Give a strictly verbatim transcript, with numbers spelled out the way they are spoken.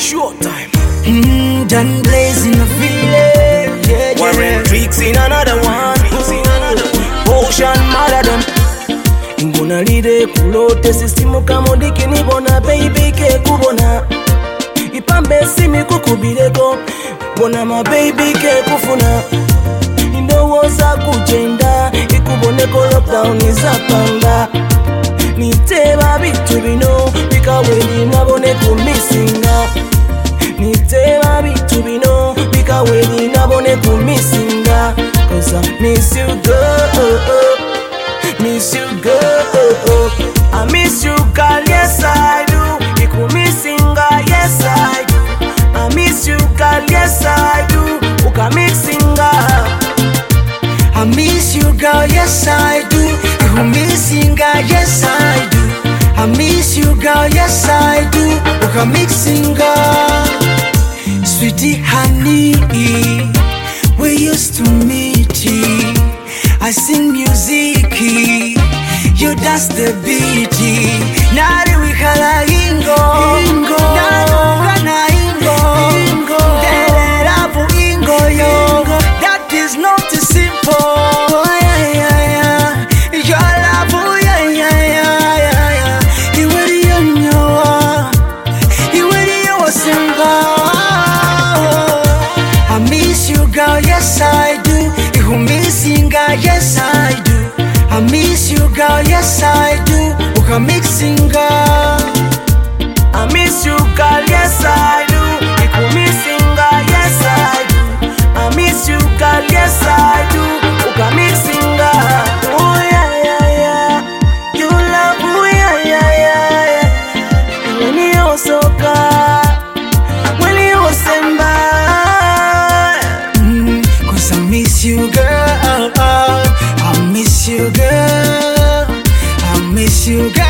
Showtime. Mm, done blazing the feeling. Yeah, yeah. Warren Tricks in another one. Ocean Maradon. Ngona lide kulote sisimu kamodiki nibona baby ke kubona. Ipambe simi kukubireko. Bona ma baby ke kufuna. Indowoza kugenda ikuboneko lockdown izapanga. Niteba bitu bino bikaweni nabone kumisinga. Niteba bitu bino bikaweni nabone kumisinga. Cause I miss you girl, miss you girl. I miss you girl, yes I do. Ikumisinga, yes I do. I miss you girl, yes I do. Ukamisinga. I miss you girl, yes I do. Ikumisinga, yes I do. I miss you girl, yes I do. Ukamisinga. Sweetie honey, we used to meet. I sing music, you dance the beat. Nari we kala ingo, ingo. Nari na ingo, dere rabu ingo yo. That is not simple. Oh, yeah, yeah, yeah. Your love, oh, yeah, yeah, yeah, yeah, yeah. You will you know, you will you single. I miss you, girl, yes I do. You missing, girl, yes I do. I miss you, girl, yes I do. Uka mixing, girl. I miss you, girl, yes I do. Iku missing, girl, yes I do. I miss you, girl, yes I do. Uka missing, girl. Oh yeah, yeah, yeah. You love, oh yeah, yeah, yeah, yeah. When you soka, when you semba. Mm, Cause I miss you, girl. I miss you, girl. I miss you, girl.